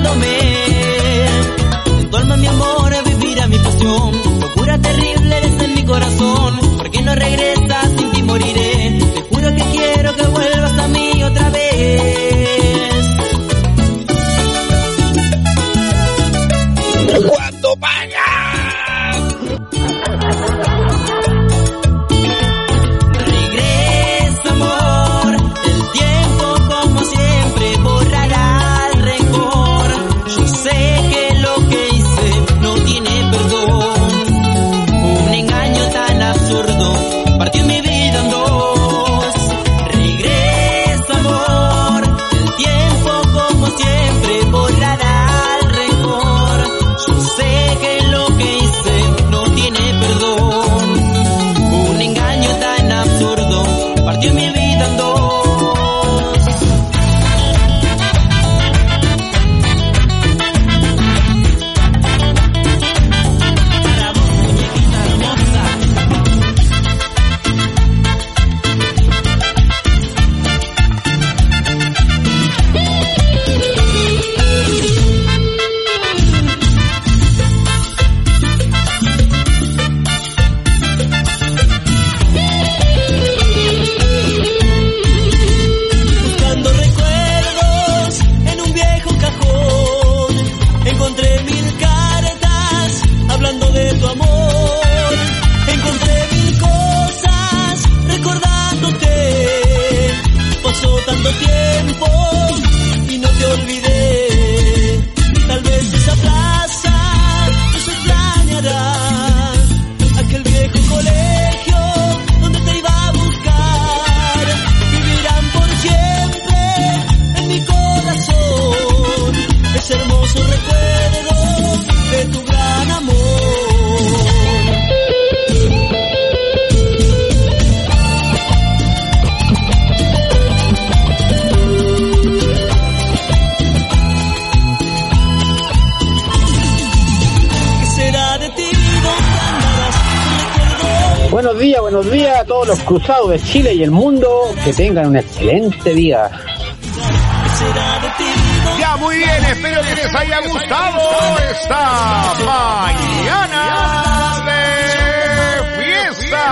esperándome. En tu alma, mi amor, vivirá mi pasión. Locura terrible eres en mi corazón. ¿Por qué no regresas? Sin ti moriré. Te juro que quiero que vuelvas a mí otra vez. ¿Cuándo pagas? Regresa, amor. El tiempo, como siempre, borrará el rencor. Yo sé que lo que hice no tiene perdón. Un engaño tan absurdo partió mi vida en dos. Regresa, amor. El tiempo, como siempre, borrará el rencor. Yo sé que lo que hice no tiene perdón. Un engaño tan absurdo partió mi vida en dos. Para vos, muñequita hermosa. Buscando recuerdos en un viejo cajón, encontré 1000 cartas hablando de tu amor. Encontré 1000 cosas recordándote. Pasó tanto tiempo y no te olvidé. Tal vez esa plaza nos extrañará. Aquel viejo colegio donde te iba a buscar. Vivirán por siempre en mi corazón ese hermoso recuerdo de tu gran amor. ¿Qué será de ti? ¿Dónde andarás? Recuerdo. Buenos días a todos los cruzados de Chile y el mundo. Que tengan un excelente día. ¿Qué será de ti? Ya, muy bien, espero que les haya gustado esta mañana de fiesta.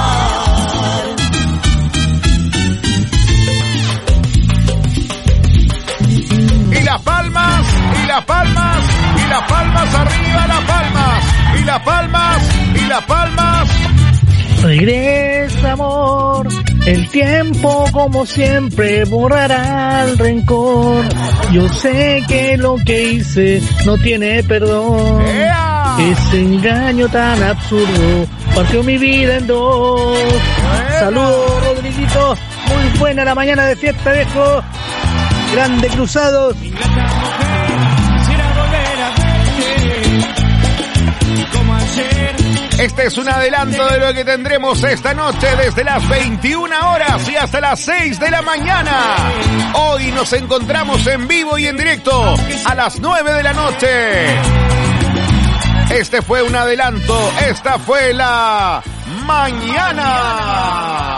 Y las palmas, y las palmas, y las palmas arriba, las palmas, y las palmas, y las palmas. Regresa, amor. El tiempo, como siempre, borrará el rencor. Yo sé que lo que hice no tiene perdón. ¡Ea! Ese engaño tan absurdo partió mi vida en dos. Saludos, Rodriguito. Muy buena la mañana de fiesta, viejo. Grande Cruzados. Este es un adelanto de lo que tendremos esta noche desde las 21 horas y hasta las 6 de la mañana. Hoy nos encontramos en vivo y en directo a las 9 de la noche. Este fue un adelanto, esta fue la mañana.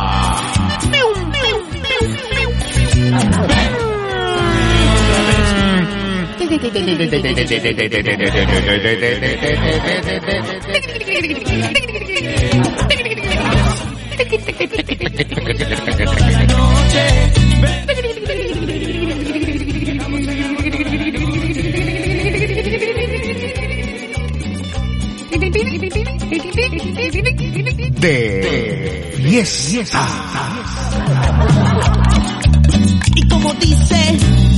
De fiesta. Y como dice,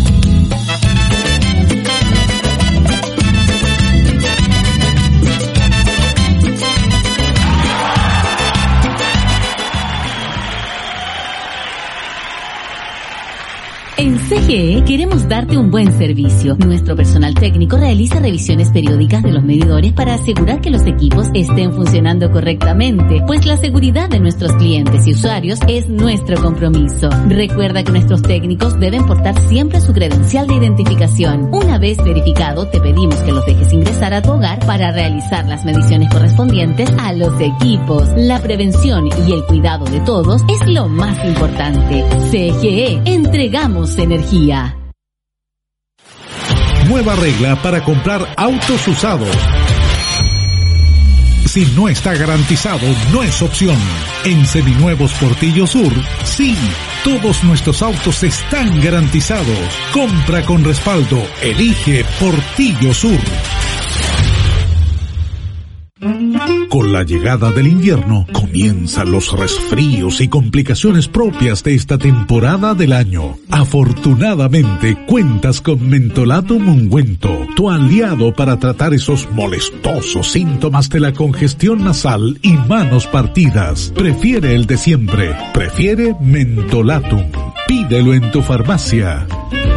en CGE queremos darte un buen servicio. Nuestro personal técnico realiza revisiones periódicas de los medidores para asegurar que los equipos estén funcionando correctamente, pues la seguridad de nuestros clientes y usuarios es nuestro compromiso. Recuerda que nuestros técnicos deben portar siempre su credencial de identificación. Una vez verificado, te pedimos que los dejes ingresar a tu hogar para realizar las mediciones correspondientes a los equipos. La prevención y el cuidado de todos es lo más importante. CGE, entregamos energía. Nueva regla para comprar autos usados. Si no está garantizado, no es opción. En Seminuevos Portillo Sur, sí, todos nuestros autos están garantizados. Compra con respaldo. Elige Portillo Sur. Con la llegada del invierno, comienzan los resfríos y complicaciones propias de esta temporada del año. Afortunadamente, cuentas con Mentolatum Ungüento, tu aliado para tratar esos molestosos síntomas de la congestión nasal y manos partidas. Prefiere el de siempre. Prefiere Mentolatum. Pídelo en tu farmacia.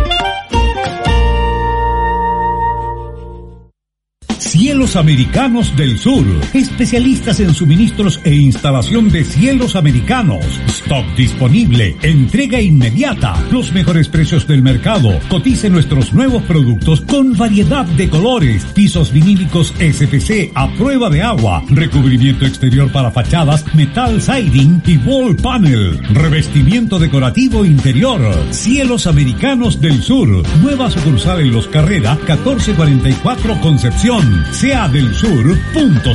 Cielos Americanos del Sur, especialistas en suministros e instalación de cielos americanos. Stock disponible, entrega inmediata, los mejores precios del mercado. Cotice nuestros nuevos productos con variedad de colores, pisos vinílicos SPC a prueba de agua, recubrimiento exterior para fachadas, metal siding y wall panel, revestimiento decorativo interior. Cielos Americanos del Sur, nueva sucursal en Los Carrera, 1444 Concepción. seadelsur.cl.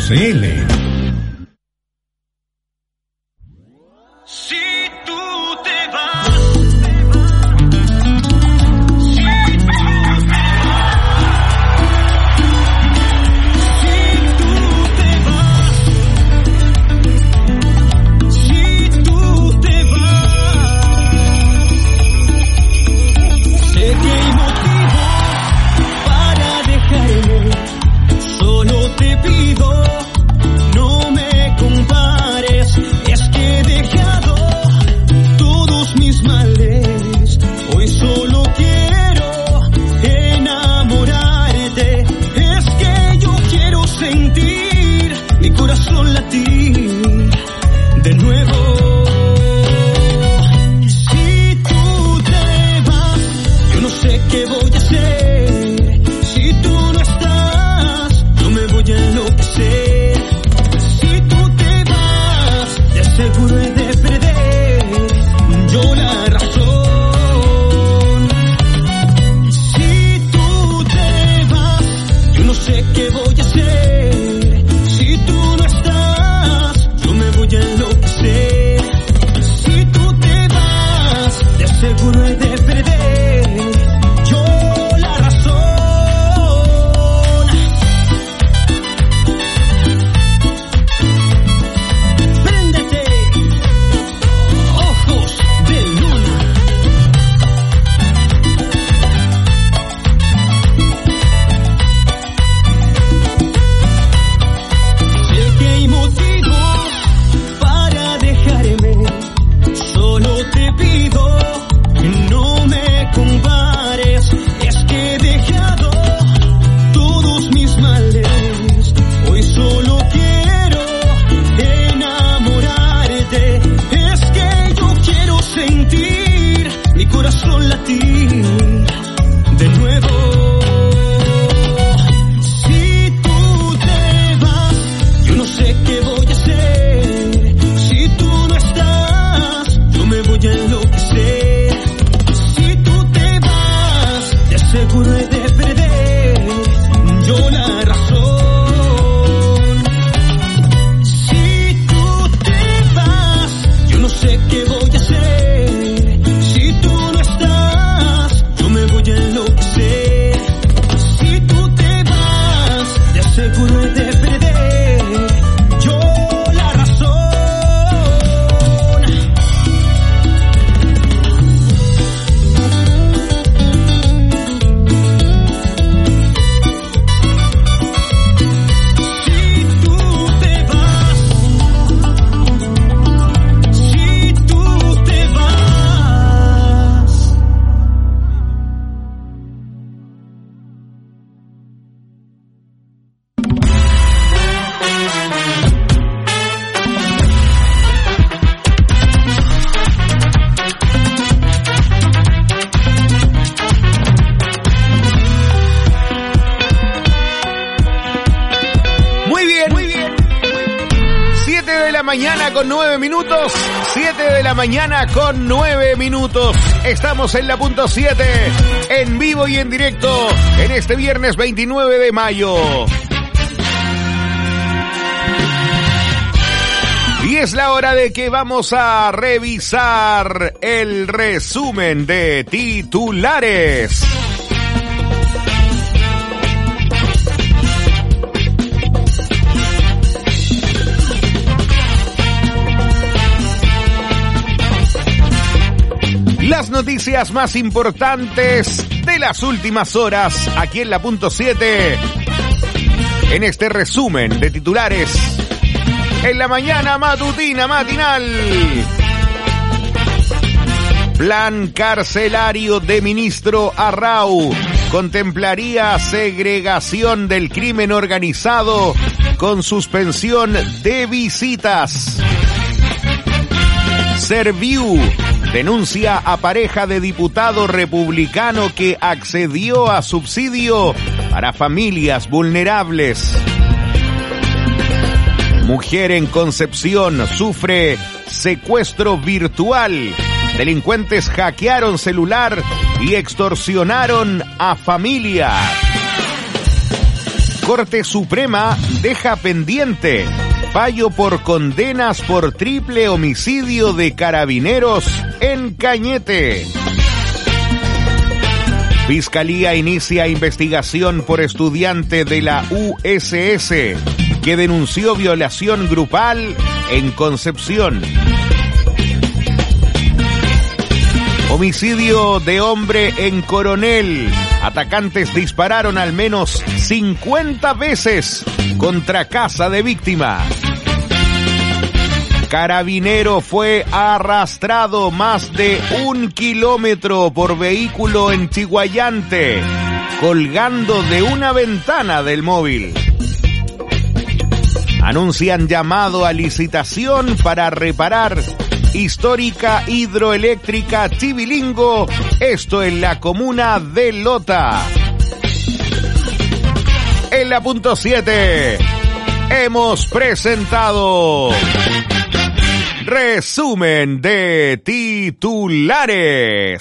Seguro he de perder yo la razón. mañana con 9 minutos. 7 de la mañana con 9 minutos. Estamos en la punto 7, en vivo y en directo, en este viernes 29 de mayo. Y es la hora de que vamos a revisar el resumen de titulares. Las noticias más importantes de las últimas horas aquí en la punto 7, en este resumen de titulares en la mañana matinal. Plan carcelario de ministro Arrau contemplaría segregación del crimen organizado con suspensión de visitas. Serviu denuncia a pareja de diputado republicano que accedió a subsidio para familias vulnerables. Mujer en Concepción sufre secuestro virtual. Delincuentes hackearon celular y extorsionaron a familia. Corte Suprema deja pendiente fallo por condenas por triple homicidio de carabineros en Cañete. Fiscalía inicia investigación por estudiante de la USS que denunció violación grupal en Concepción. Homicidio de hombre en Coronel. Atacantes dispararon al menos 50 veces contra casa de víctima. Carabinero fue arrastrado más de 1 kilómetro por vehículo en Chiguayante, colgando de una ventana del móvil. Anuncian llamado a licitación para reparar histórica hidroeléctrica Chivilingo, esto en la comuna de Lota. En la punto 7 hemos presentado resumen de titulares.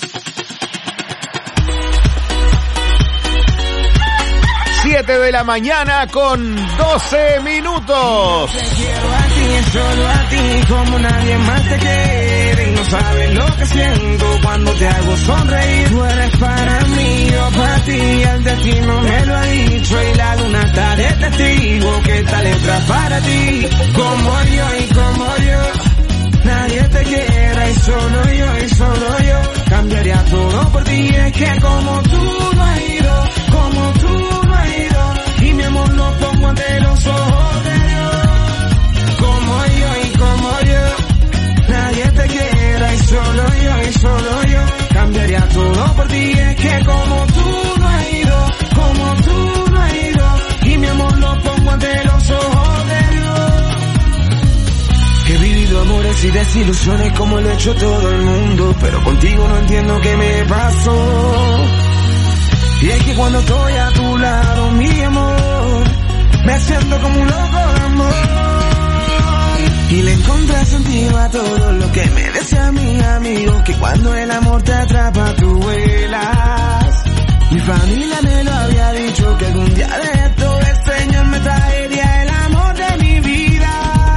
7 de la mañana con 12 minutos. Te quiero a ti, solo a ti, como nadie más te quiere. Y no sabes lo que siento cuando te hago sonreír. Tú eres para mí, yo para ti, el destino me lo ha dicho. Y la luna está de testigo que esta letra para ti. Como yo y como yo, nadie te quiera. Y solo yo, cambiaría todo por ti. Es que como tú no has ido, como tú no has ido, y mi amor lo pongo ante los ojos de Dios. Como yo, nadie te quiera. Y solo yo, cambiaría todo por ti. Es que como tú no has ido, como tú no has ido, y mi amor lo pongo ante los ojos de Dios. Que he vivido amores y desilusiones como lo ha hecho todo el mundo, pero contigo no entiendo qué me pasó. Y es que cuando estoy a tu lado, mi amor, me siento como un loco de amor. Y le encontré sentido a todo lo que me decía mi amigo, que cuando el amor te atrapa tú vuelas. Mi familia me lo había dicho, que algún día de esto el Señor me traería el amor de mi vida.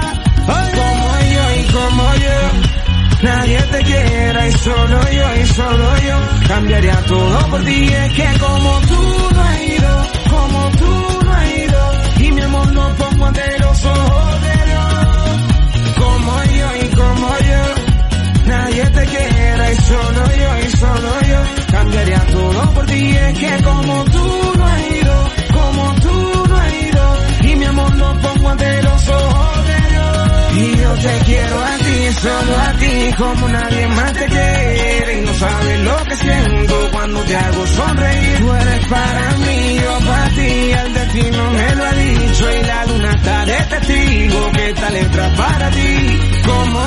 Como yo, nadie te quiera. Y solo yo, cambiaría todo por ti. Es que como tú no has ido, como tú no has ido, y mi amor lo pongo ante los ojos de Dios. Como yo, nadie te quiera. Y solo yo, cambiaría todo por ti. Es que como tú no has ido, como tú no has ido, y mi amor lo pongo ante los ojos de Dios. Y yo te quiero a ti, solo a ti, como nadie más te quiere. Y no sabes lo que siento cuando te hago sonreír. Tú eres para mí, yo para ti, el destino me lo ha dicho. Y la luna está de testigo que esta letra para ti. Como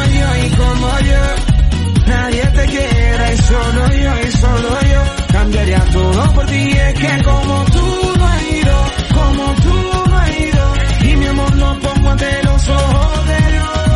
yo, nadie te quiera. Y solo yo, cambiaría todo por ti. Es que como tú no has ido, como tú no has ido, y mi amor lo pongo ante los ojos de Dios.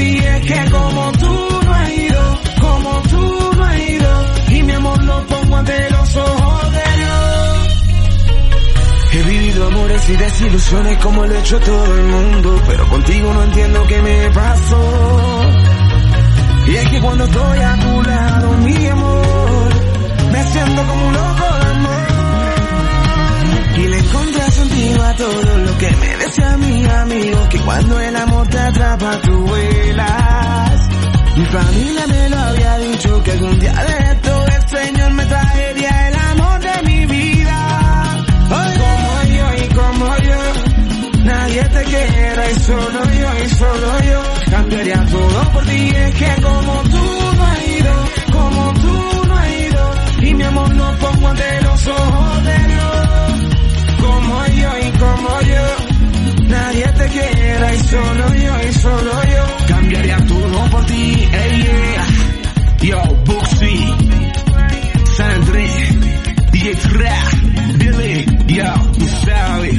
ti, es que como tú no has ido, como tú no has ido, y mi amor lo pongo ante los ojos de Dios. He vivido amores y desilusiones como lo ha hecho todo el mundo, pero contigo no entiendo qué me pasó. Y es que cuando estoy a tu lado, mi amor, me siento como un loco de amor. Y le encontré sentido a todo lo que me decía mi amigo, que cuando el amor te atrapa tú vuelas. Mi familia me lo había dicho, que algún día de esto el Señor me traería el amor de mi vida. Como yo y como yo, nadie te quiera y solo yo, cambiaría todo por ti, es que como tú no has ido, como tú no has ido, y mi amor lo pongo ante los ojos de Dios. Como yo, nadie te quiera y solo yo, cambiaría todo por ti, yeah. Yo, Buxi, San Andrés, DJ Tra, Billy, yo, tú sabes.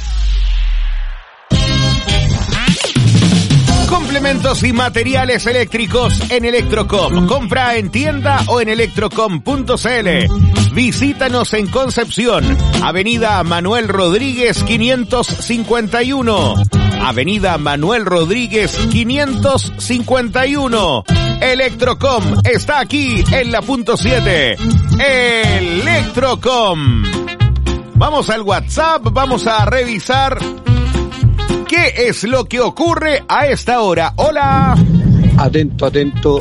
Complementos y materiales eléctricos en Electrocom. Compra en tienda o en electrocom.cl. Visítanos en Concepción, Avenida Manuel Rodríguez 551. Avenida Manuel Rodríguez 551. Electrocom está aquí en la punto 7. Electrocom. Vamos al WhatsApp, vamos a revisar qué es lo que ocurre a esta hora. Hola. Atento.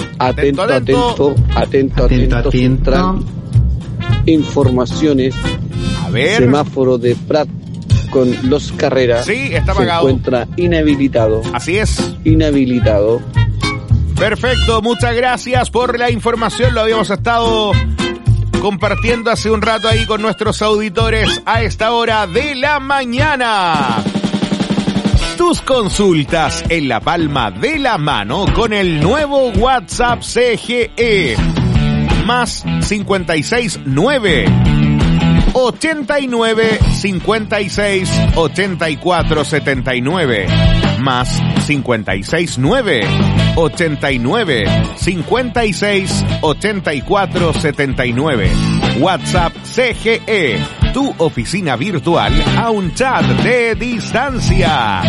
Central. Informaciones. A ver. Semáforo de Prat con Los Carreras. Sí, está apagado. Se encuentra inhabilitado. Así es. Inhabilitado. Perfecto, muchas gracias por la información. Lo habíamos estado compartiendo hace un rato ahí con nuestros auditores a esta hora de la mañana. Tus consultas en la palma de la mano con el nuevo WhatsApp CGE. Más 569 89 56 84 79. Más 569 89 56 84 79. WhatsApp CGE, tu oficina virtual a un chat de distancia.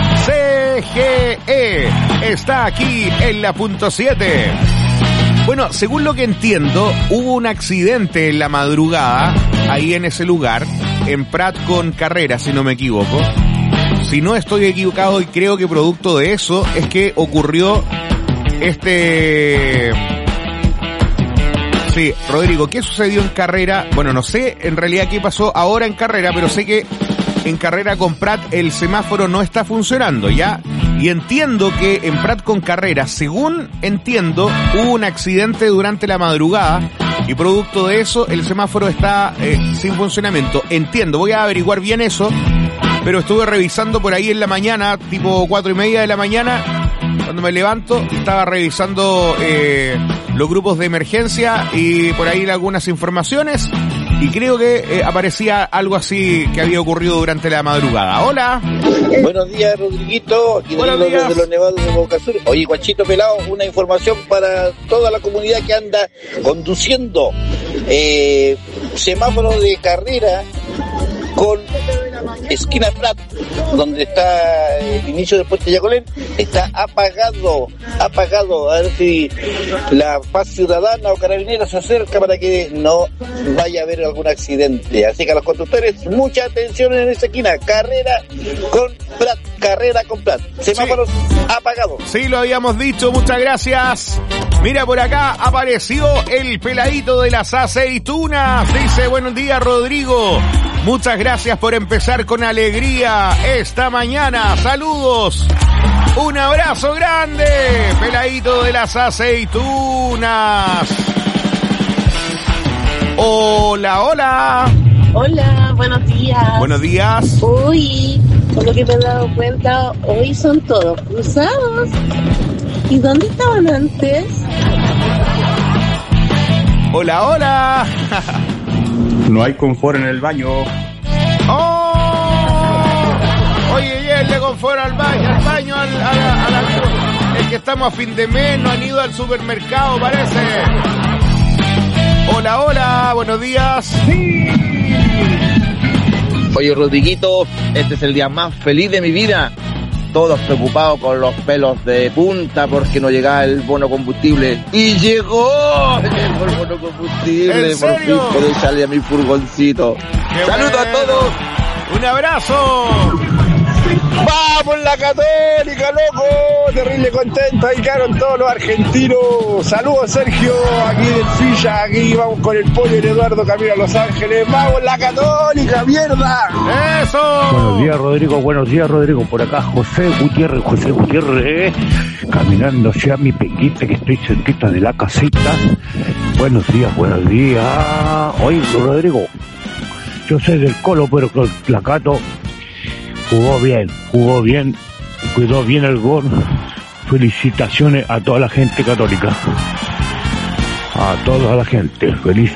CGE está aquí en la punto 7. Bueno, según lo que entiendo, hubo un accidente en la madrugada, ahí en ese lugar, en Prat con Carrera, si no me equivoco. Si no estoy equivocado, y creo que producto de eso es que ocurrió Sí, Rodrigo, ¿qué sucedió en Carrera? Bueno, no sé en realidad qué pasó ahora en Carrera, pero sé que en Carrera con Prat el semáforo no está funcionando, ¿ya? Y entiendo que en Prat con Carrera, según entiendo, hubo un accidente durante la madrugada y producto de eso el semáforo está sin funcionamiento. Entiendo, voy a averiguar bien eso, pero estuve revisando por ahí en la mañana, tipo 4:30 de la mañana, cuando me levanto, estaba revisando los grupos de emergencia y por ahí algunas informaciones. Y creo que aparecía algo así que había ocurrido durante la madrugada. ¡Hola! Buenos días, Rodriguito. Aquí de los Nevados de Boca Sur. Oye, Guachito Pelado, una información para toda la comunidad que anda conduciendo. Semáforo de Carrera con esquina Prat, donde está el inicio del puente Yacolén, está apagado. A ver si la paz ciudadana o carabinera se acerca para que no vaya a haber algún accidente. Así que a los conductores, mucha atención en esa esquina. Carrera con Prat. Semáforos apagados. Sí, lo habíamos dicho, muchas gracias. Mira, por acá apareció el peladito de las aceitunas. Dice, buenos días, Rodrigo. Muchas gracias por empezar con alegría esta mañana. Saludos. Un abrazo grande, peladito de las aceitunas. Hola, hola. Hola, buenos días. Buenos días. Uy, por lo que me he dado cuenta, hoy son todos cruzados. ¿Y dónde estaban antes? Hola, hola. No hay confort en el baño. ¡Oh! Oye, el de confort al baño, a la... Es que estamos a fin de mes, no han ido al supermercado, parece. Hola, hola, buenos días. Sí. Oye, Rodriguito, este es el día más feliz de mi vida. Todos preocupados con los pelos de punta porque no llegaba el bono combustible. ¡Y llegó! Llegó el bono combustible. Por fin puedo salir a mi furgoncito. ¡Saludos a todos! ¡Un abrazo! ¡Vamos la Católica, loco! Terrible contento, ahí quedaron todos los argentinos. Saludos, Sergio, aquí del Filla, aquí vamos con el pollo y el Eduardo camino a Los Ángeles. ¡Vamos la Católica, mierda! ¡Eso! Buenos días, Rodrigo, por acá José Gutiérrez, caminando hacia mi pequita que estoy cerquita de la casita. Buenos días. Oye, Rodrigo, yo soy del Colo, pero con la Cato jugó bien, cuidó bien el gol. Felicitaciones a toda la gente católica. A toda la gente. Feliz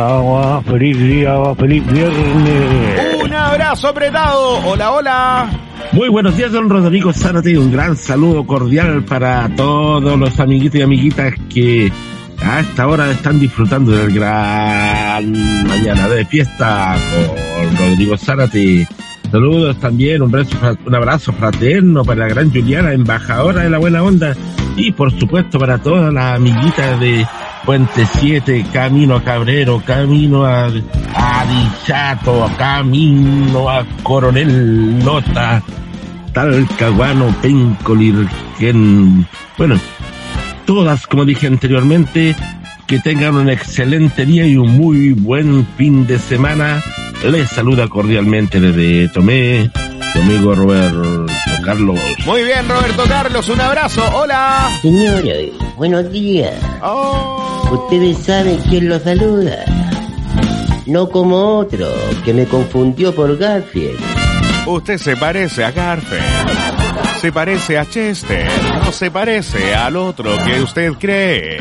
viernes. Un abrazo apretado. Hola. Muy buenos días, don Rodrigo Zárate. Un gran saludo cordial para todos los amiguitos y amiguitas que a esta hora están disfrutando del gran mañana de fiesta con Rodrigo Zárate. Saludos también, un abrazo fraterno para la gran Juliana, embajadora de la buena onda, y por supuesto para todas las amiguitas de Puente 7, camino a Cabrero, camino a Dichato, camino a Coronel Nota, Talcahuano, Pencolirgen. Bueno, todas, como dije anteriormente, que tengan un excelente día y un muy buen fin de semana. Les saluda cordialmente desde Tomé, su amigo Roberto Carlos. Muy bien, Roberto Carlos, un abrazo. Hola. Señores, buenos días. Ustedes saben quién los saluda. No como otro, que me confundió por Garfield. Usted se parece a Garfield. Se parece a Chester. No se parece al otro que usted cree.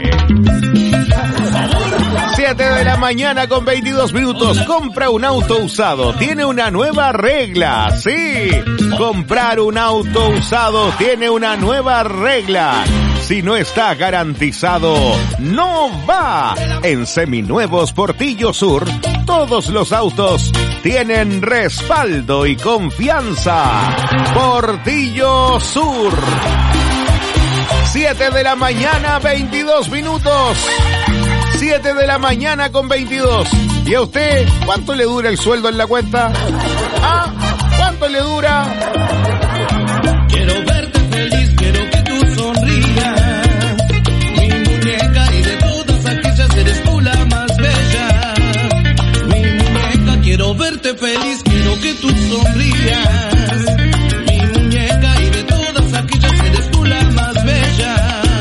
7 de la mañana con 22 minutos. Compra un auto usado. Tiene una nueva regla. Sí, comprar un auto usado tiene una nueva regla. Si no está garantizado, no va. En Seminuevos Portillo Sur, todos los autos tienen respaldo y confianza. Portillo Sur. 7 de la mañana, 22 minutos. 7 de la mañana con 22. ¿Y a usted cuánto le dura el sueldo en la cuenta? ¿Ah? ¿Cuánto le dura? Quiero verte feliz, quiero que tú sonrías. Mi muñeca, y de todas aquellas eres tú la más bella. Mi muñeca, quiero verte feliz, quiero que tú sonrías. Mi muñeca, y de todas aquellas eres tú la más bella.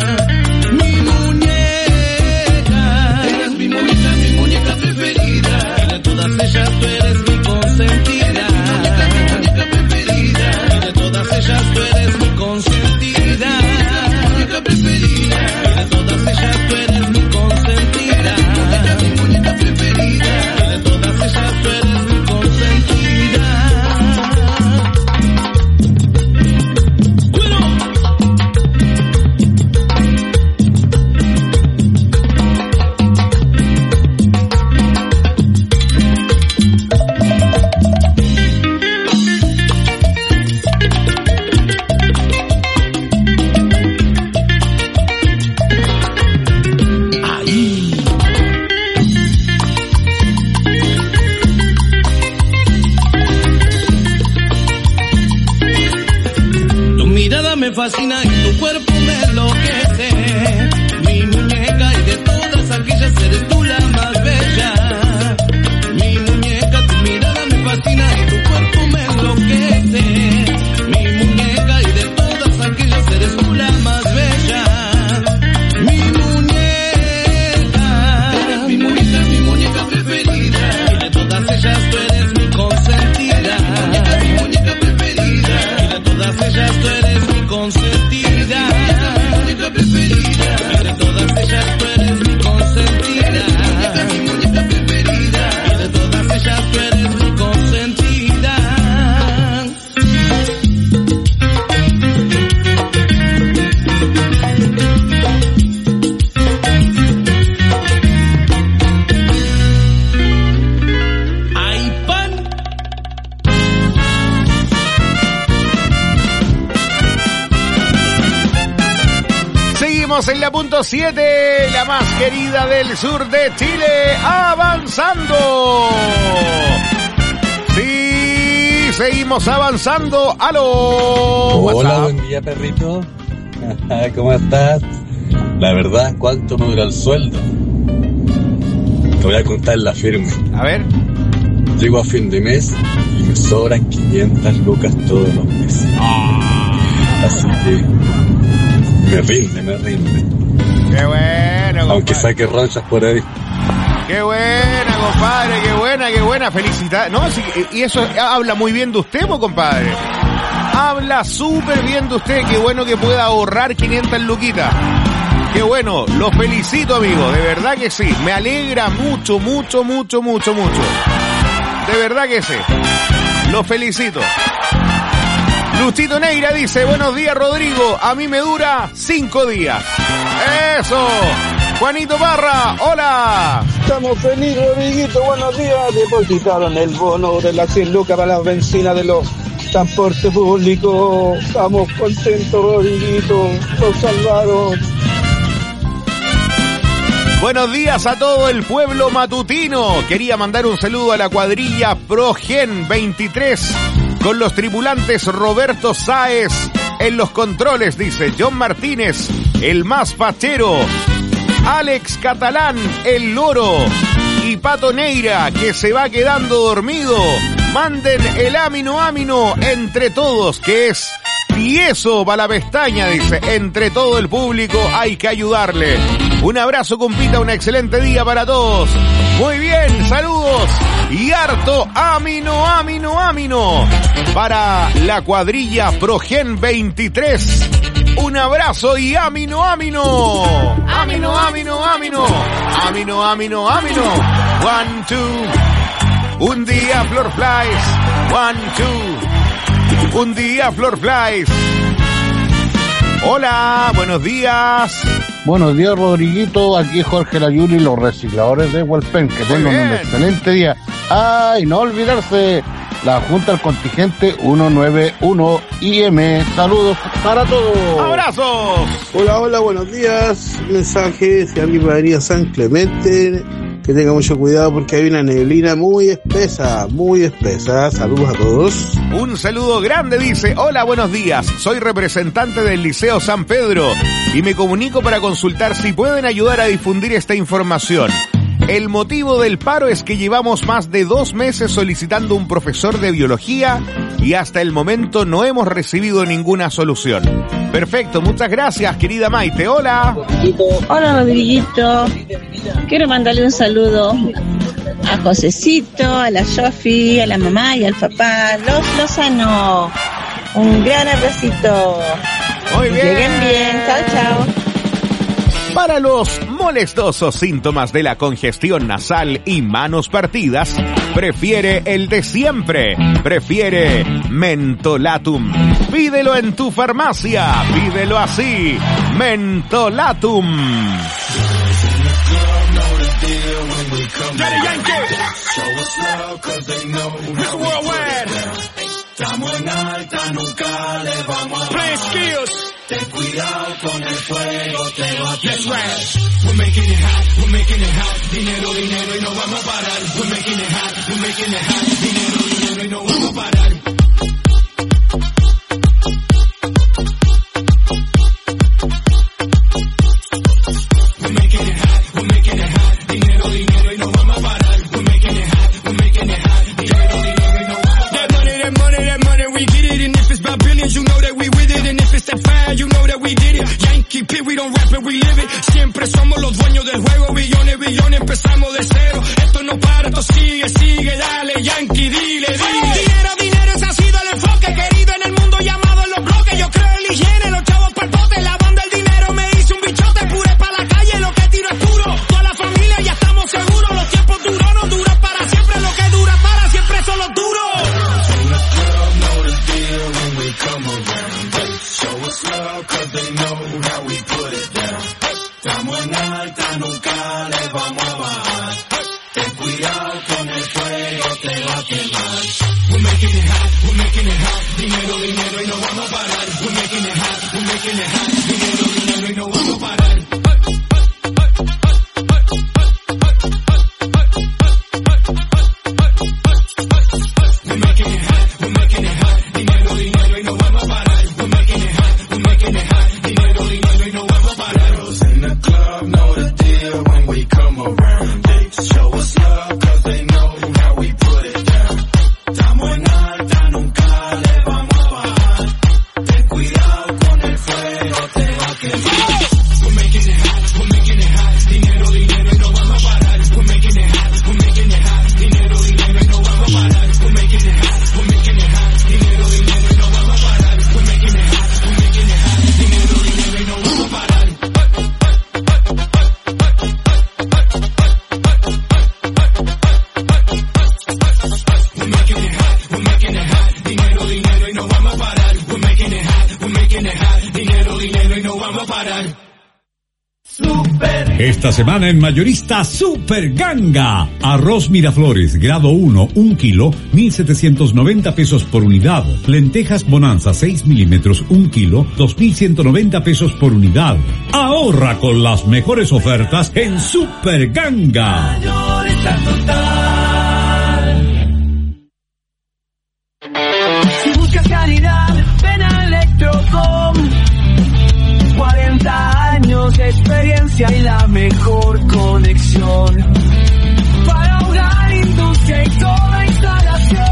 Ellas tú eres mi consentida, mi muñeca preferida, y de todas ellas tú eres mi consentida, mi muñeca preferida, y de todas ellas tú eres mi consentida, mi muñeca preferida, y de todas ellas tú eres mi consentida. Me fascina y tu cuerpo me enloquece. Mi muñeca, y de todas aquellas eres tú la más bella. Mi muñeca, tu mirada me fascina y tu cuerpo me enloquece. Mi muñeca, y de todas aquellas eres tú la más bella. Mi muñeca, eres mi muñeca preferida, y de todas ellas tú eres mi consentida. Mi muñeca preferida, y de todas ellas tú eres consentida. Seguimos en la punto 7, la más querida del sur de Chile, avanzando. Sí, seguimos avanzando. ¡Aló! Hola, WhatsApp. buen día, perrito. ¿Cómo estás? La verdad, ¿cuánto me dura el sueldo? Te voy a contar la firma. A ver. Llego a fin de mes y me sobran 500 lucas todos los meses. Así que me rinde. Qué bueno, compadre. Aunque saque ronchas por ahí. Qué buena, compadre, qué buena. Felicidades. No, sí, y eso habla muy bien de usted, po, compadre. Habla súper bien de usted. Qué bueno que pueda ahorrar 500 luquitas. Qué bueno, lo felicito, amigo. De verdad que sí. Me alegra mucho. De verdad que sí. Lo felicito. Luchito Neira dice, buenos días, Rodrigo. A mí me dura 5 días. ¡Eso! Juanito Parra, hola. Estamos felices, Rodriguito, buenos días. Depositaron el bono de las 100 lucas para las bencinas de los transportes públicos. Estamos contentos, Rodriguito. Los salvaron. Buenos días a todo el pueblo matutino. Quería mandar un saludo a la cuadrilla ProGen 23 con los tripulantes Roberto Sáez en los controles, dice John Martínez, el más pachero, Alex Catalán, el loro, y Pato Neira, que se va quedando dormido. Manden el amino entre todos, que es tieso para la pestaña, dice. Entre todo el público hay que ayudarle. Un abrazo, compita, un excelente día para todos. Muy bien, saludos y harto amino para la cuadrilla ProGen 23. Un abrazo y amino. One, two. Un día, Flor Flies. One, two. Un día, Flor Flies. Hola, buenos días. Buenos días, Rodriguito. Aquí es Jorge Layuri, los recicladores de Hualpén. Que tengan un excelente día. Y no olvidarse, la Junta del Contingente 191 IM. Saludos para todos. ¡Abrazos! Hola, buenos días. Mensaje, si alguien va a venir a San Clemente, que tenga mucho cuidado porque hay una neblina muy espesa. Saludos a todos. Un saludo grande, dice, hola, buenos días, soy representante del Liceo San Pedro y me comunico para consultar si pueden ayudar a difundir esta información. El motivo del paro es que llevamos más de 2 meses solicitando un profesor de biología y hasta el momento no hemos recibido ninguna solución. Perfecto, muchas gracias, querida Maite. Hola. Hola, Rodriguito. Quiero mandarle un saludo a Josecito, a la Sofi, a la mamá y al papá, los Lozano. Un gran abracito. Muy bien. Lleguen bien. Chao. Para los molestosos síntomas de la congestión nasal y manos partidas, prefiere el de siempre. Prefiere Mentolatum. Pídelo en tu farmacia. Pídelo así. Mentolatum. Estamos en alta, nunca le vamos a bajar. Ten cuidado con el fuego, te va a quemar. We're making it hot, dinero y no vamos a parar. We're making it hot, dinero y no vamos a parar. We're making it hot, dinero y no vamos a parar. We're making it hot, dinero y no vamos a parar. That money, we get it. And if it's about billions, you know that we with it. And if it's that fire, you know that we did it. Yankee P, we don't rap it, we live it. Siempre somos los dueños del juego. Billones, empezamos de cero. Esto no para, esto sigue, dale, Yankee, dile. Dinero, ese ha sido el enfoque. Querido en el mundo, llamado en los bloques. Yo creo en la higiene, los chavos pa'l bote. La banda del dinero me hizo un bichote. Pure pa' la calle, lo que tiro es puro. Toda la familia ya estamos seguros. Los tiempos duros no duran para siempre. Lo que dura para siempre son los duros. Estamos en alta, nunca le vamos a bajar. Ten cuidado con el fuego, te va a quemar. We're making it hot, dinero y no vamos a parar. We're making it hot, dinero y no vamos a parar. we're making it hot, we're making it hot. Dinero, dinero y no vamos a parar. We're making it hot, we're making it hot. Dinero, dinero y no vamos a parar. We're making it hot, we're making it hot. Dinero, dinero y no vamos a parar. We're making it hot, we're making it hot. Dinero, dinero y no vamos a parar. We're making it hot, we're making it hot. Dinero, dinero y no vamos a parar. We're making it hot, we're making it hot. Dinero, dinero y no vamos a parar. Esta semana en Mayorista Super Ganga. Arroz Miraflores, grado 1, 1 kilo, 1.790 pesos por unidad. Lentejas Bonanza 6 milímetros, 1 kilo, 2.190 pesos por unidad. Ahorra con las mejores ofertas en Super Ganga. Si buscas calidad, ven a Electrocom. 40 años de experiencia y la mejor conexión para hogar, industria y toda instalación.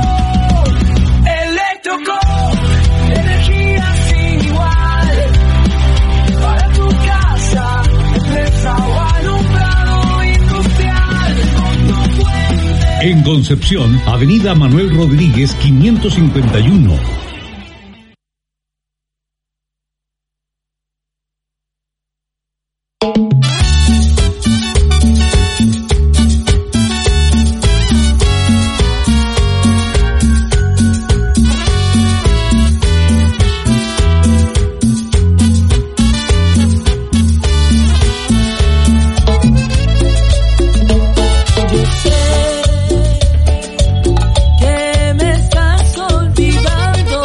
Electrocom, energía sin igual para tu casa, empresa o alumbrado industrial. Con tu fuente. En Concepción, Avenida Manuel Rodríguez 551. Que me estás olvidando.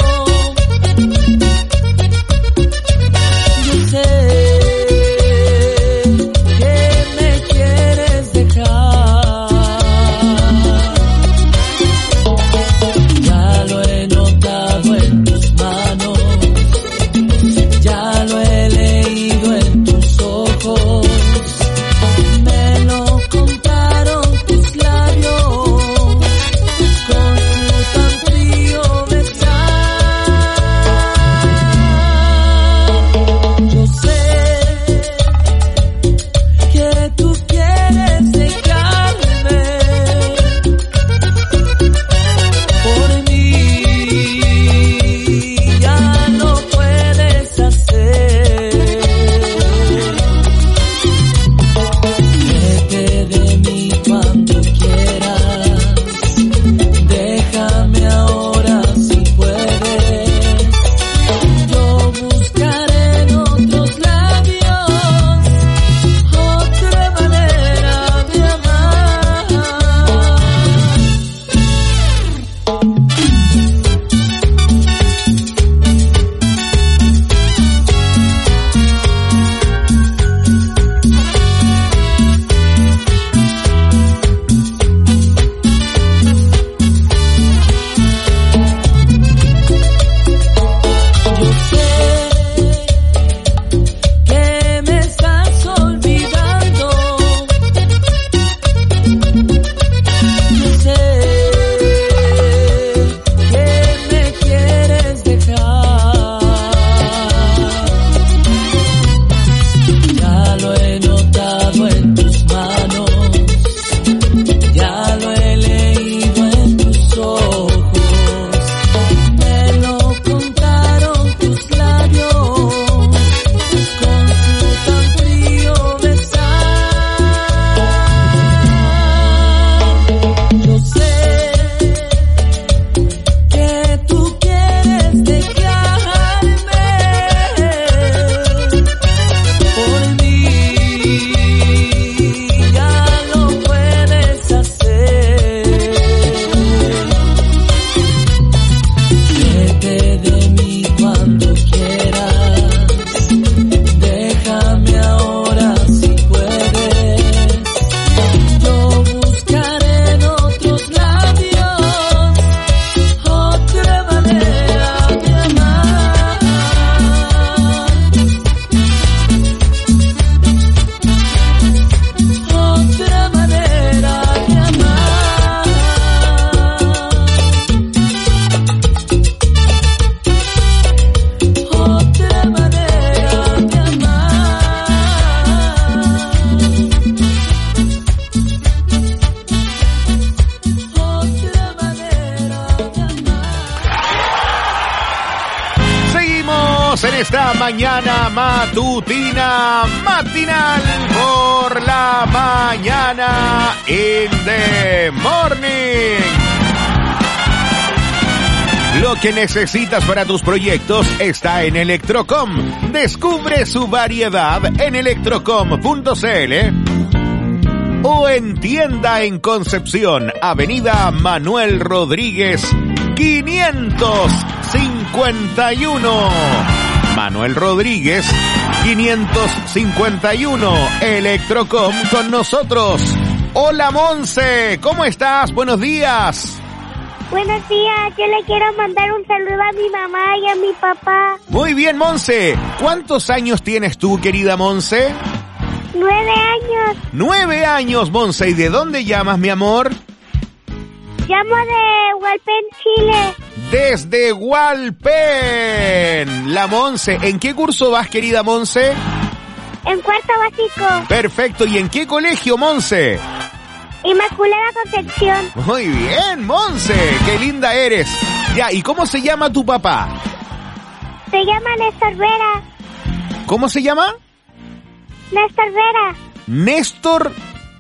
la mañana matutina, matinal por la mañana, in the morning. Lo que necesitas para tus proyectos está en Electrocom. Descubre su variedad en electrocom.cl o en tienda en Concepción, Avenida Manuel Rodríguez 551. Manuel Rodríguez 551. Electrocom con nosotros. Hola Monse, ¿cómo estás? Buenos días. Buenos días, yo le quiero mandar un saludo a mi mamá y a mi papá. Muy bien, Monse. ¿Cuántos años tienes tú, querida Monse? 9 años. 9 años, Monse. ¿Y de dónde llamas, mi amor? Llamo de Hualpén, Chile. Desde Hualpén. La Monse. ¿En qué curso vas, querida Monse? En cuarto básico. Perfecto. ¿Y en qué colegio, Monse? Inmaculada Concepción. Muy bien, Monse. Qué linda eres. Ya, ¿y cómo se llama tu papá? Se llama Néstor Vera. ¿Cómo se llama? Néstor Vera. Néstor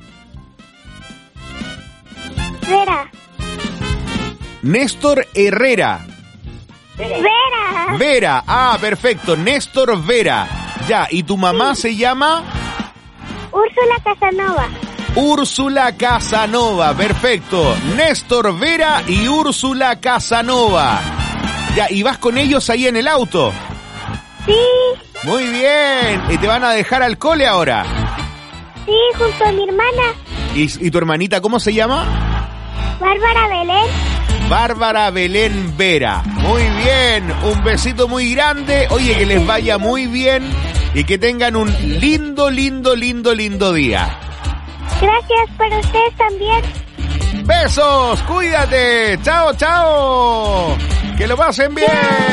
Vera. Néstor Herrera. Vera. Vera. Ah, perfecto. Néstor Vera. Ya, ¿y tu mamá se llama? Úrsula Casanova. Úrsula Casanova, perfecto. Néstor Vera y Úrsula Casanova. Ya, ¿y vas con ellos ahí en el auto? Sí. Muy bien. ¿Y te van a dejar al cole ahora? Sí, junto a mi hermana. ¿Y tu hermanita cómo se llama? Bárbara Belén. Bárbara Belén Vera. Muy bien. Un besito muy grande. Oye, que les vaya muy bien y que tengan un lindo día. Gracias para ustedes también. Besos, cuídate. Chao, chao. Que lo pasen bien.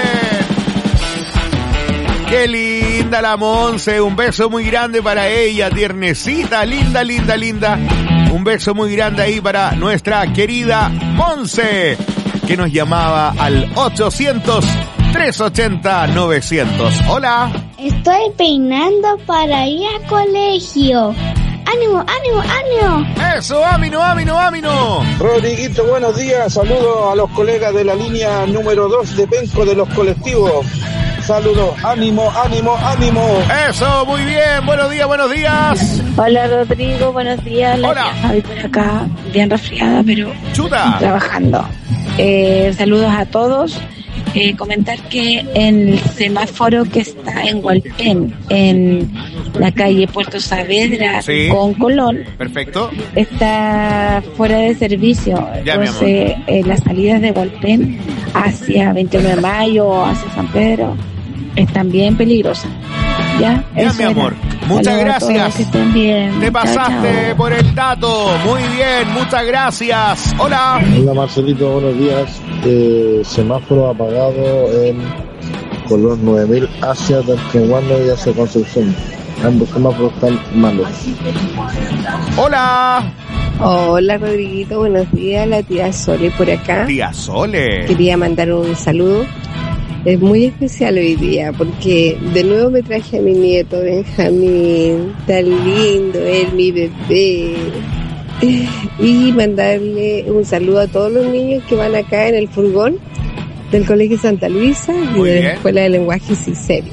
Qué linda la Monse. Un beso muy grande para ella, tiernecita, linda. Un beso muy grande ahí para nuestra querida Monse, que nos llamaba al 800-380-900. Hola. Estoy peinando para ir al colegio. ¡Ánimo! ¡Eso! ¡Ánimo! Rodriguito, buenos días. Saludos a los colegas de la línea número 2 de Penco de los colectivos. Saludos. ¡Ánimo! ¡Eso! Muy bien. Buenos días. Hola Rodrigo, buenos días. Hola. Javi por acá, bien resfriada, pero ¡chuta! Trabajando. Saludos a todos. Comentar que en el semáforo que está en Hualpén, en la calle Puerto Saavedra, sí, con Colón, perfecto, está fuera de servicio. Ya, entonces las salidas de Hualpén hacia 21 de mayo, hacia San Pedro, están bien peligrosas. Ya, mi amor. Muchas gracias. Que estén bien. Te pasaste chao. por el dato. Muy bien, muchas gracias. Hola. Hola Marcelito, buenos días. Semáforo apagado en Colón 9000 hacia Talcahuano y hacia Concepción. Ambos semáforos están malos. Hola. Hola Rodriguito, buenos días. La tía Sole por acá. Tía Sole. Quería mandar un saludo. Es muy especial hoy día porque de nuevo me traje a mi nieto Benjamín, tan lindo, él, mi bebé. Y mandarle un saludo a todos los niños que van acá en el furgón del Colegio Santa Luisa y de la Escuela de Lenguaje Sincero.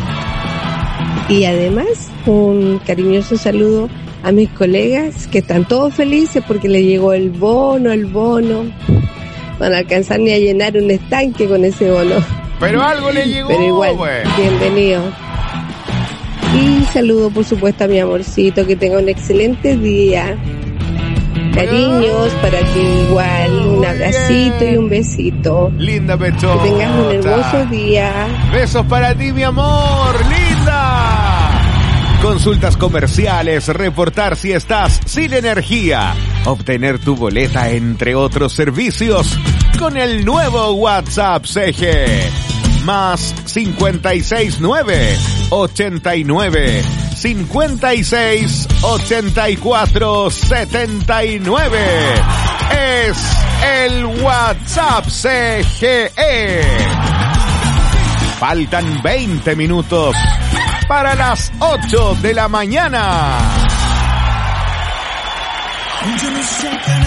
Y además un cariñoso saludo a mis colegas que están todos felices porque les llegó el bono. No van a alcanzar ni a llenar un estanque con ese bono. Pero algo le llegó. Pero igual, bienvenido. Y saludo por supuesto a mi amorcito, que tenga un excelente día. Cariños para ti igual, un abracito y un besito. Linda pechota. Que tengas un hermoso día. Besos para ti, mi amor, linda. Consultas comerciales, reportar si estás sin energía, obtener tu boleta, entre otros servicios, con el nuevo WhatsApp CG. Más 569 89 56 84 79. Es el WhatsApp CGE. Faltan 20 minutos para las 8 de la mañana. Yo no sé quién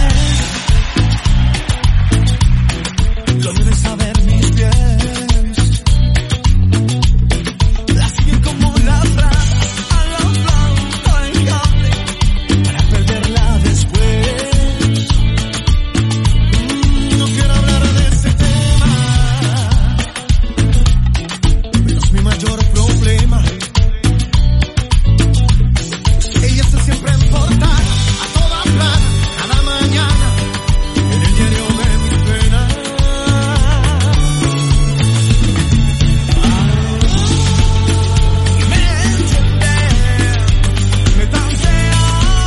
es, lo debes saber mis pies. La siguen como la rata a la planta en cable para perderla después. No quiero hablar de ese tema, pero es mi mayor problema. Ella está siempre en portada. Cada mañana en el diario de mis penas. Y me entiende, me tansea,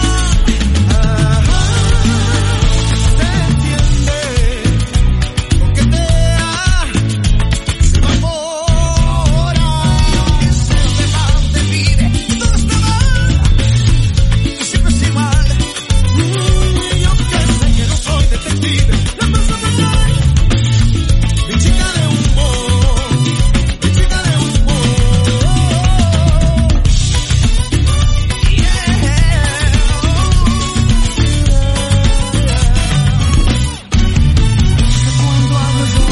se entiende, coquetea, se evapora, y se va, te pide, todo está mal, y siempre es igual. Yo que sé que no soy detective, la paso mal. Mi chica de humor, mi chica de humor. Cuando hablo yo,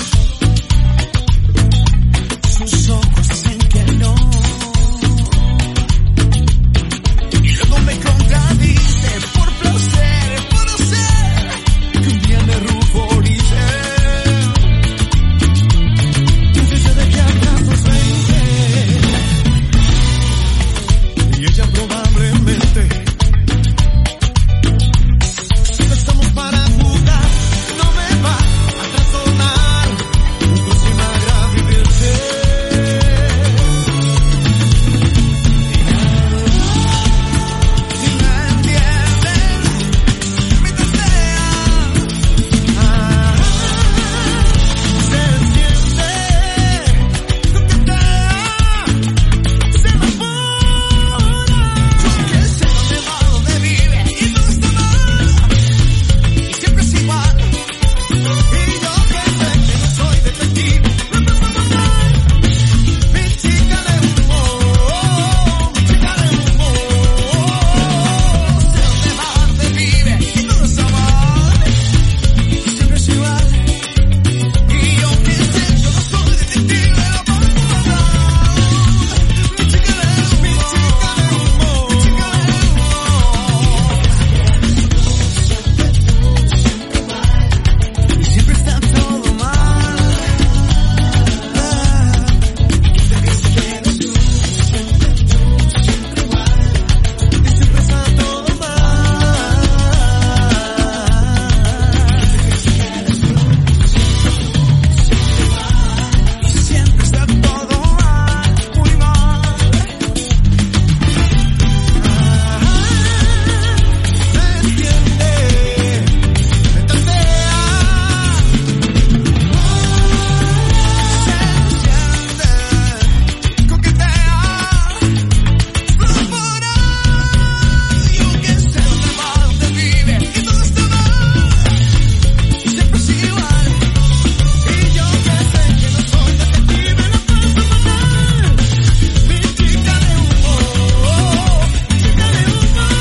sus ojos dicen que no. Y luego me contradice por placer, por hacer que un día me ruborice. Dice de que acaso es 20 y ella probablemente. Si no estamos para jugar, no me va a trastornar un próximo agraviarse. Si me entienden, me tasean, se entiende, coquetea, se evapora. Yo que sé dónde va, dónde vive y todo está mal, y siempre es igual. Y yo que sé que no soy detective, me paso mal. Mi chica de humor, mi chica de humor. Sé dónde va, dónde vive y todo está mal, y siempre es igual. Y yo que sé, yo no soy detective, la paso mal. Mi chica de humor, mi chica de humor, mi chica de humor. Y siempre está todo mal. Siempre está todo mal, muy mal. Se entiende, me tansea, se entiende, coquetea, evapora. Yo que sé dónde va, dónde vive y todo está mal, y siempre es igual. Y yo que sé que no soy detective, la paso mal. Mi chica de humor, mi chica de humor, mi chica de humor.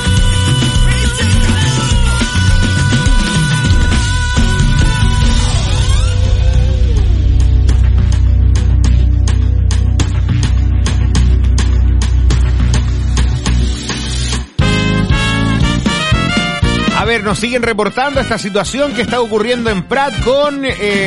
A ver, nos siguen reportando esta situación que está ocurriendo en Prat con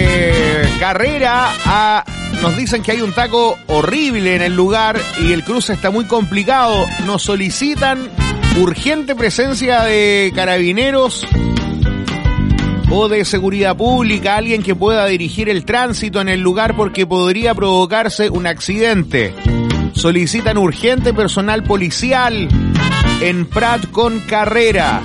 Carrera. Nos dicen que hay un taco horrible en el lugar y el cruce está muy complicado. Nos solicitan urgente presencia de carabineros o de seguridad pública, alguien que pueda dirigir el tránsito en el lugar porque podría provocarse un accidente. Solicitan urgente personal policial en Prat con Carrera.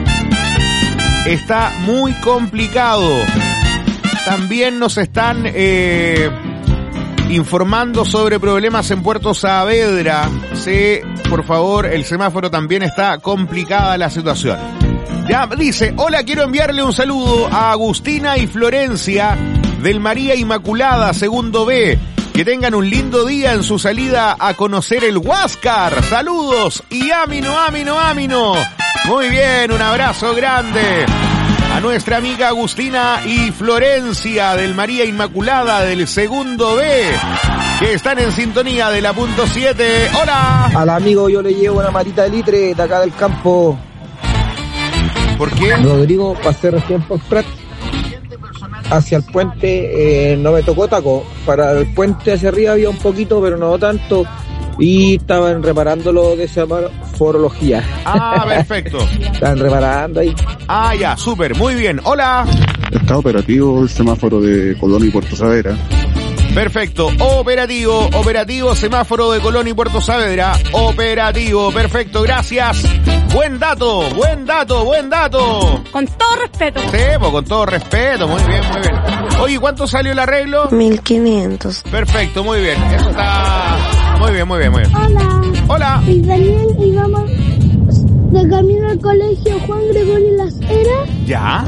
Está muy complicado. También nos están informando sobre problemas en Puerto Saavedra. Sí, por favor, el semáforo también está complicada la situación. Ya dice, hola, quiero enviarle un saludo a Agustina y Florencia del María Inmaculada, segundo B. Que tengan un lindo día en su salida a conocer el Huáscar. Saludos y ámino. Muy bien, un abrazo grande a nuestra amiga Agustina y Florencia del María Inmaculada del segundo B, que están en sintonía de la punto 7. ¡Hola! Al amigo yo le llevo una matita de litre de acá del campo. ¿Por qué? Rodrigo, pasé recién por Prat hacia el puente, no me tocó taco. Para el puente hacia arriba había un poquito, pero no tanto. Y estaban reparándolo de semáforología. Ah, perfecto. Estaban reparando ahí. Ah, ya, súper, muy bien. Hola. Está operativo el semáforo de Colón y Puerto Saavedra. Perfecto, operativo semáforo de Colón y Puerto Saavedra, operativo, perfecto, gracias. Buen dato. Con todo respeto. Sí, pues con todo respeto, muy bien. Oye, ¿cuánto salió el arreglo? 1.500. Perfecto, muy bien, eso está muy bien. Hola. Y Daniel, íbamos de camino al colegio Juan Gregorio Las Heras. ¿Ya?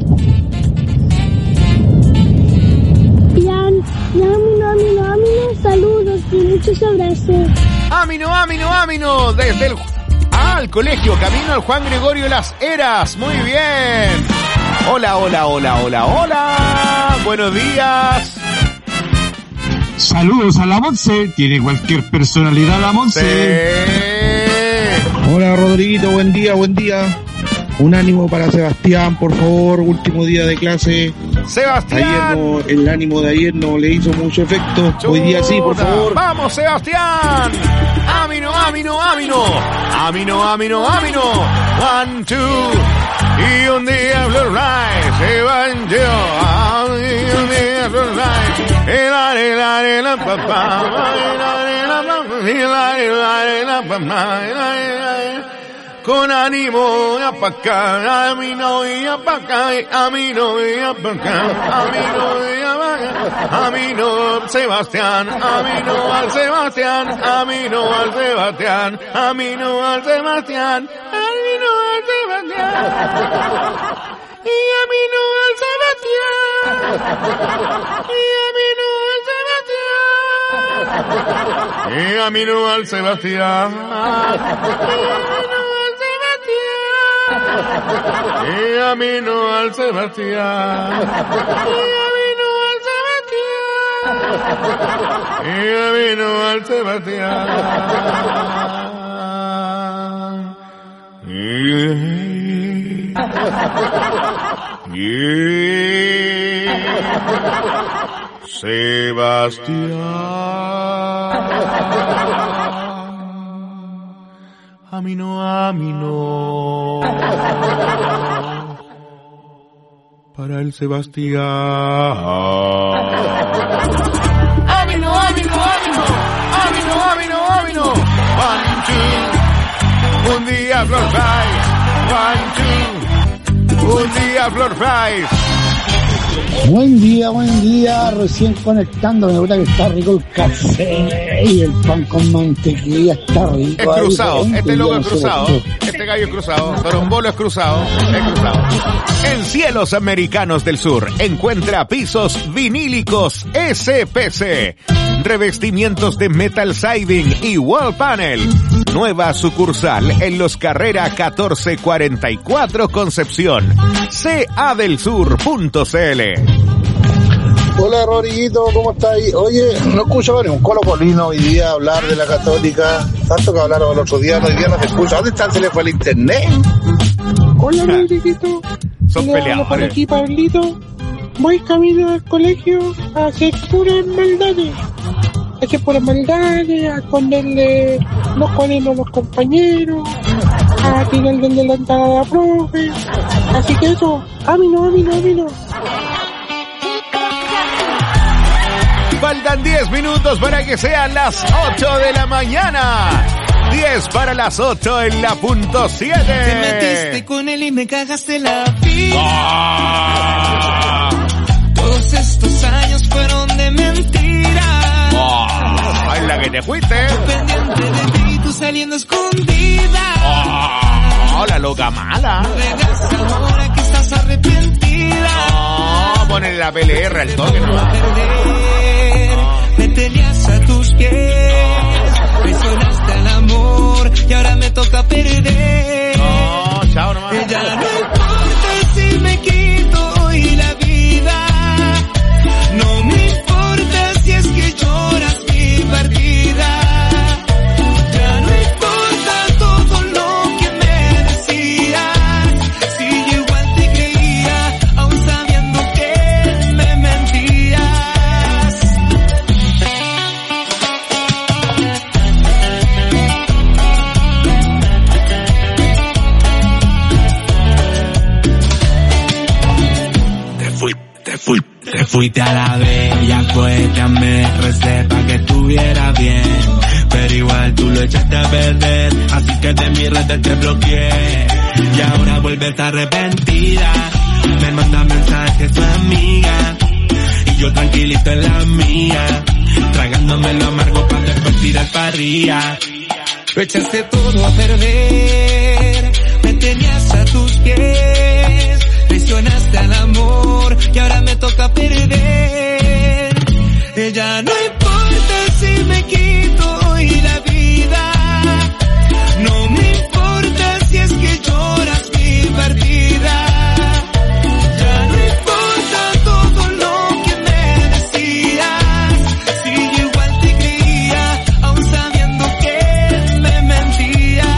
Y amino, saludos y muchos abrazos. Amino, desde el colegio, camino al Juan Gregorio Las Heras, muy bien. Hola, buenos días. Saludos a la Monse, tiene cualquier personalidad la Monse. Sí. Hola Rodriguito, buen día. Un ánimo para Sebastián, por favor, último día de clase. Sebastián. El ánimo de ayer no le hizo mucho efecto. Chuta. Hoy día sí, por favor. Vamos Sebastián. Amino. 1, 2. Y un día Blue Rise se van yo. Y un día Blue Rise. La papá. Con ánimo y pa' acá, amino y pa' acá, amino y pa' acá, amino Sebastián, amino al Sebastián, amino al Sebastián, amino al Sebastián, amino al Sebastián, y amino al Sebastián, y amino al Sebastián, y amino al Sebastián, y amino al Sebastián, Amino. Para el Sebastián. Amino. 1, 2. Un día Flor Fries. 1, 2. Un día Flor Fries. Buen día, recién conectando, me gusta que está rico el café y el pan con mantequilla, está rico. Es cruzado, este loco es cruzado, este gallo es cruzado, Torombolo es cruzado. En Cielos Americanos del Sur encuentra pisos vinílicos SPC, revestimientos de metal siding y wall panel. Nueva sucursal en Los Carrera 1444 Concepción. cadelsur.cl. Hola Rodriguito, ¿cómo estáis? Oye, no escuchaba ni un colocolino hoy día hablar de la Católica, tanto que hablaron el otro día, hoy día no se escucha. ¿Dónde está? ¿Se le fue el internet? Hola Rodriguito, son peleadores. Por aquí Pablito, voy camino al colegio a hacer puras maldades. A esconderle los cuadernos a los compañeros, a tirarle el delantal a la profe. Así que eso, amino. Faltan 10 minutos para que sean las 8 de la mañana. 10 para las 8 en la punto 7. Te metiste con él y me cagaste la vida. Todos estos años fueron de mentira. Es la que te fuiste. Pendiente de ti, tú saliendo escondida. La loca mala. Regresa ahora que estás arrepentida. Ponle la PLR al toque, ¿no? Me tenía tus pies, traicionaste al amor y ahora me toca perder. No, chao nomás. Ya no importa si me quito hoy la vida, no me importa si es que lloras mi partida. Ya no importa todo lo que me decías, si yo igual te creía, aún sabiendo que me mentías. Te fuiste a la bella, fue que me recé pa' que estuviera bien, pero igual tú lo echaste a perder, así que de mi red te bloqueé, y ahora vuelves arrepentida, me manda mensajes tu amiga, y yo tranquilito en la mía, tragándome lo amargo para después tirar pa' arriba. Lo echaste todo a perder, me tenías a tus pies, traicionaste al amor y ahora me toca perder. Ya no importa si me quito hoy la vida, no me importa si es que lloras mi partida. Ya no importa todo lo que me decías, si yo igual te creía, aún sabiendo que me mentías.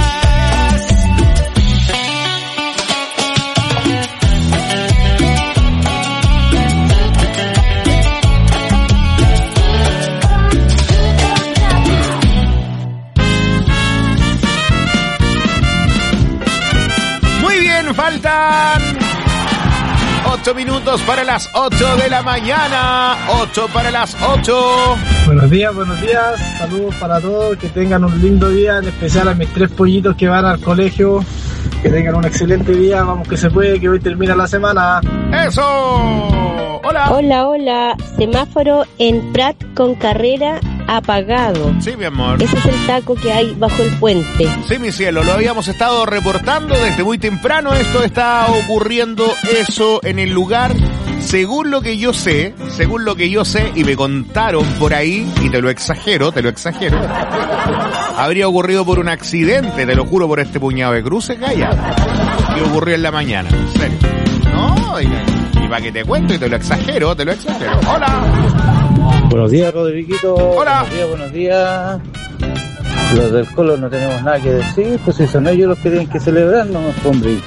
Faltan 8 minutos para las 8 de la mañana. 8 para las 8. Buenos días, saludos para todos, que tengan un lindo día, en especial a mis 3 pollitos que van al colegio, que tengan un excelente día, vamos que se puede, que hoy termina la semana. ¡Eso! ¡Hola! Hola, semáforo en Prat con Carrera apagado. Sí, mi amor. Ese es el taco que hay bajo el puente. Sí, mi cielo, lo habíamos estado reportando desde muy temprano. Esto está ocurriendo eso en el lugar. Según lo que yo sé, y me contaron por ahí, y te lo exagero, habría ocurrido por un accidente, te lo juro, por este puñado de cruces, Gaya, que ocurrió en la mañana, en serio. No, y para que te cuento, y te lo exagero. Hola. Buenos días, Rodriguito. Hola. Buenos días. Los del Colo no tenemos nada que decir, pues si son ellos los que tienen que celebrar, no, hombre.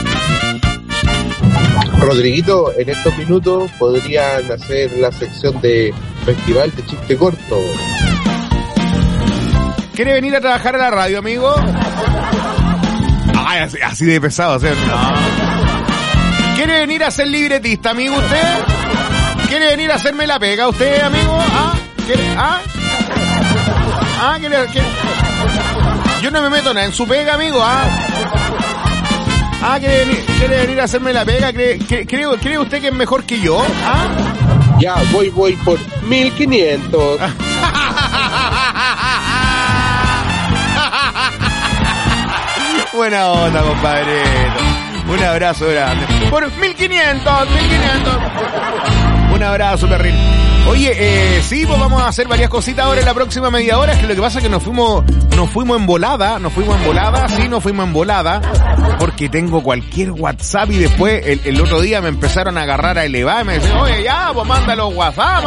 Rodriguito, en estos minutos podrían hacer la sección de Festival de Chiste Corto. ¿Quiere venir a trabajar a la radio, amigo? Ay, así de pesado, ¿sí? No. ¿Quiere venir a ser libretista, amigo, usted? ¿Quiere venir a hacerme la pega usted, amigo? ¿Quiere? Yo no me meto nada en su pega, amigo, ¿quiere venir a hacerme la pega? ¿Cree usted que es mejor que yo? Ya, voy por 1500. Buena onda, compadre. Un abrazo grande. Por 1500. Un abrazo, perrín. Oye, sí, pues vamos a hacer varias cositas ahora en la próxima media hora. Es que lo que pasa es que nos fuimos en volada, porque tengo cualquier WhatsApp y después el otro día me empezaron a agarrar a elevar y me dicen, oye, ya, pues mándalo WhatsApp.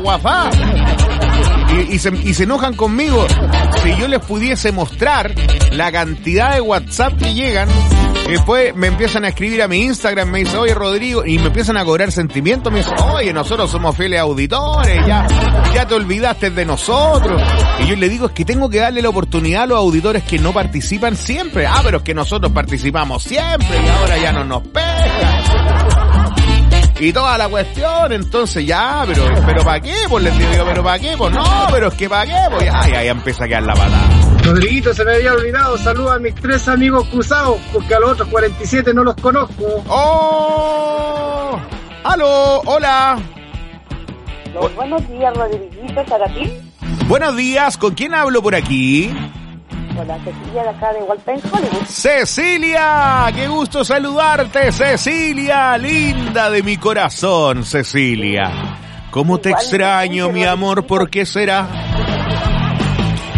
Y se enojan conmigo. Si yo les pudiese mostrar la cantidad de WhatsApp que llegan, después me empiezan a escribir a mi Instagram, me dicen, oye, Rodrigo, y me empiezan a cobrar sentimientos, me dicen, oye, nosotros somos fieles auditores, ya te olvidaste de nosotros. Y yo les digo, es que tengo que darle la oportunidad a los auditores que no participan siempre. Pero es que nosotros participamos siempre y ahora ya no nos pescan. Y toda la cuestión, entonces ya, pero ¿para qué? Pues les digo, pero ¿para qué? Pues no, pero es que ¿para qué? Pues ya empieza a quedar la patada. Rodriguito, se me había olvidado, saluda a mis 3 amigos cruzados, porque a los otros 47 no los conozco. ¡Oh! ¡Aló! ¡Hola! Buenos días, Rodriguito, ¿para ti? Buenos días, ¿con quién hablo por aquí? Hola, Cecilia, de acá de Walpen, Hollywood. ¡Cecilia! ¡Qué gusto saludarte, Cecilia! Linda de mi corazón, Cecilia. ¿Cómo te extraño, mi amor? ¿Por qué será?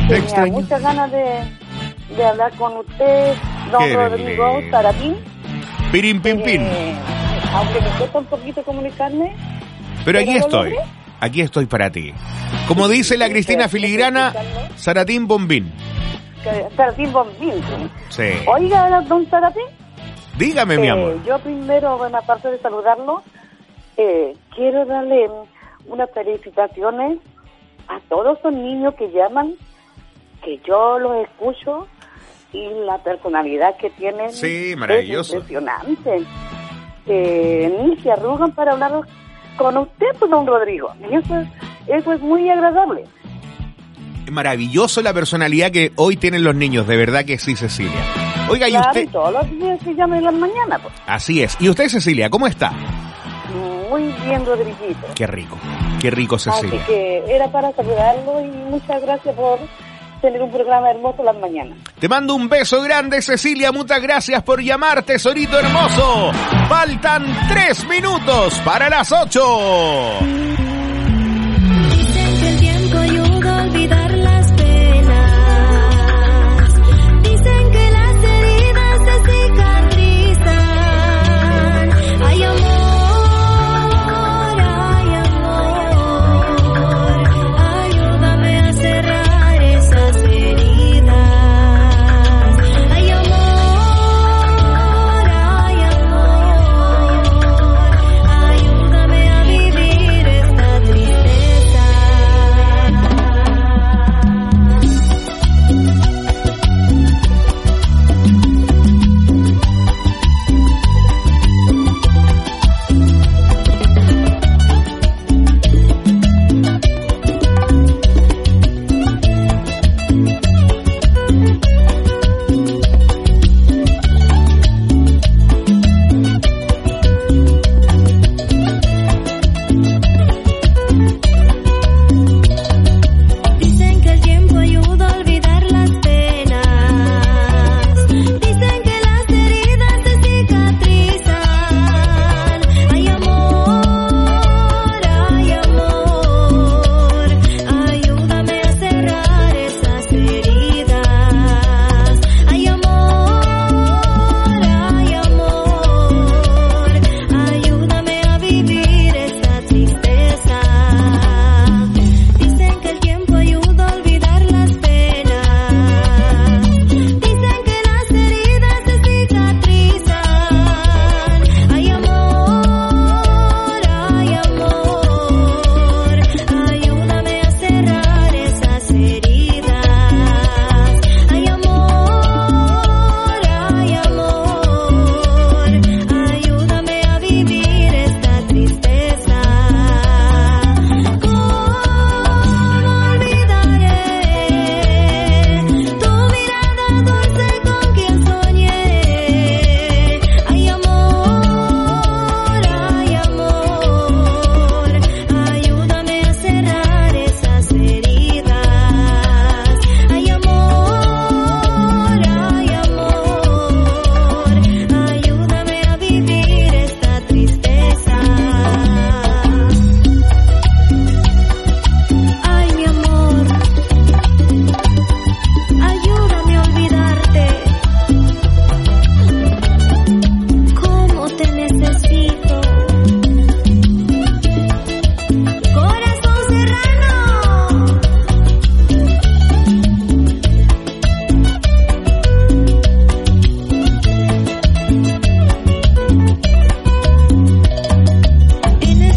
Tenía muchas ganas de hablar con usted, don Rodrigo Saratín. Pirin, pin, pin. Aunque me cuesta un poquito comunicarme. Pero aquí estoy para ti. Como dice la Cristina Filigrana, Saratín Bombín. Saratín Bombín. Sí. Oiga, don Saratín. Dígame, mi amor. Yo primero, bueno, aparte de saludarlo, quiero darle unas felicitaciones a todos los niños que llaman, que yo los escucho, y la personalidad que tienen. Sí, maravilloso. Es impresionante. Ni se arrugan para hablar con usted, pues, don Rodrigo. Y eso es muy agradable. Maravilloso la personalidad que hoy tienen los niños, de verdad que sí, Cecilia. Oiga, claro, ¿y usted? Y todos los días se llaman en las mañanas, pues. Así es. ¿Y usted, Cecilia, cómo está? Muy bien, Rodriguito. Qué rico, Cecilia. Así que era para saludarlo y muchas gracias por tener un programa hermoso las mañanas. Te mando un beso grande, Cecilia. Muchas gracias por llamar, tesorito hermoso. Faltan 3 minutos para las 8.